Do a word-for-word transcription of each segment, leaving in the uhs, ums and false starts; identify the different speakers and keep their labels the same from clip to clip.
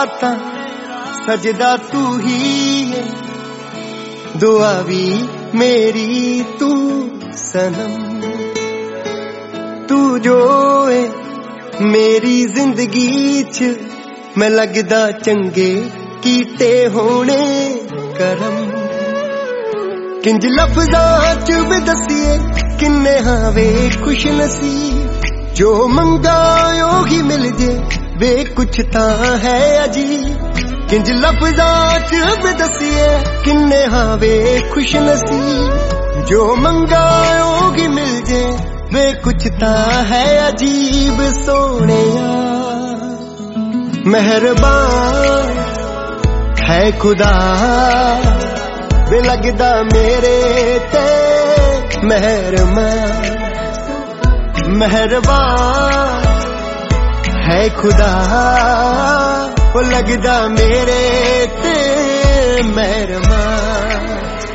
Speaker 1: रातां सजदा तू ही है, दुआ भी मेरी तू सनम। तू जो है मेरी जिंदगी च, मैं लगदा चंगे कीते होने करम। किंज लफ्ज़ां च भी दसीए किन्ने हावे खुश नसीब, जो मंगा ही मिल जे वे कुछ तां है अजीब। किंज लफ्ज़ां च भी दसीए किन्ने हावे खुश नसीब, जो मंगा ही मिल जे वे कुछ तां है अजीब। सोहणिया मेहरबान है खुदा, वे लगदा मेरे ते मेहरबान। मेहरबान है खुदा, वो लगदा मेरे ते मेहरबान।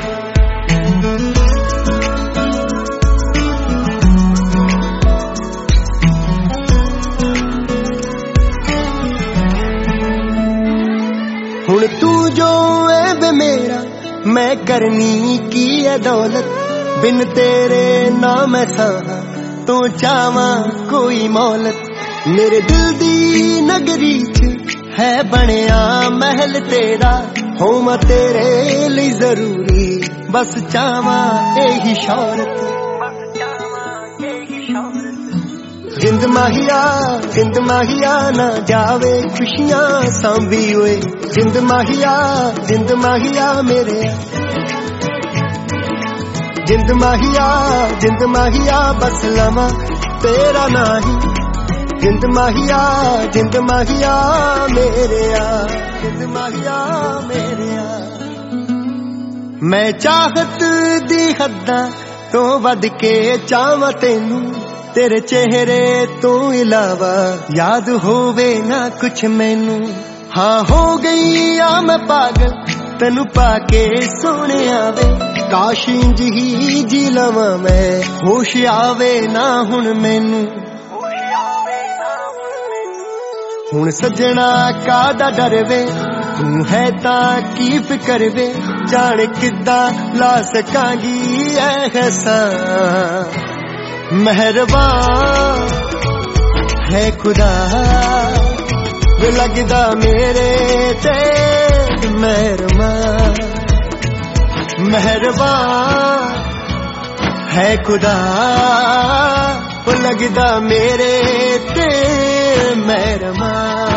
Speaker 1: हुण तू जो है वे मेरा, मैं करनी की है दौलत। बिन तेरे ना मैं सां तो चावा कोई मौलत। मेरे दिल दी नगरी च है बनिया महल तेरा, होवा तेरे लिए जरूरी बस चावा यही शौहरत। जिंद माहिया जिंद माहिया ना जावे खुशियां सांभी होए। जिंद माहिया जिंद माहिया मेरे, जिंद माहिया जिंद माहिया बस लवा तेरा नाही। जिंद माहिया जिंद माहिया मेरे आ, जिंद माहिया मेरे आ। मैं चाहत दी हद्दां तो वध के चावां तैनू, तेरे चेहरे तो इलावा याद होवे ना कुछ मैनू। हाँ हो गई आ मैं पागल तेनू पाके सोने आवे, काश इंज ही जी लवां मैं होश आवे ना हुण मैनू। हुण सजना कादा डर वे, तू है तां की फिकर वे, जाने किद्दां ला सकांगी एहसान। मेहरबान है खुदा, वे लगदा मेरे ते मेहरबान। मेहरबान है खुदा, वो लगदा मेरे ते मेहरबान।